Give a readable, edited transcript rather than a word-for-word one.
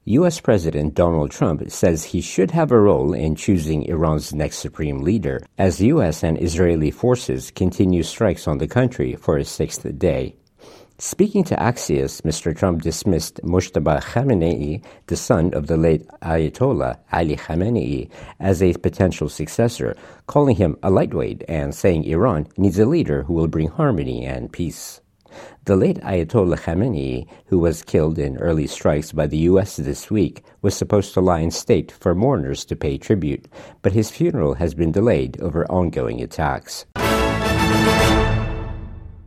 U.S. President Donald Trump says he should have a role in choosing Iran's next supreme leader, as U.S. and Israeli forces continue strikes on the country for a sixth day. Speaking to Axios, Mr. Trump dismissed Mojtaba Khamenei, the son of the late Ayatollah Ali Khamenei, as a potential successor, calling him a lightweight and saying Iran needs a leader who will bring harmony and peace. The late Ayatollah Khamenei, who was killed in early strikes by the U.S. this week, was supposed to lie in state for mourners to pay tribute, but his funeral has been delayed over ongoing attacks.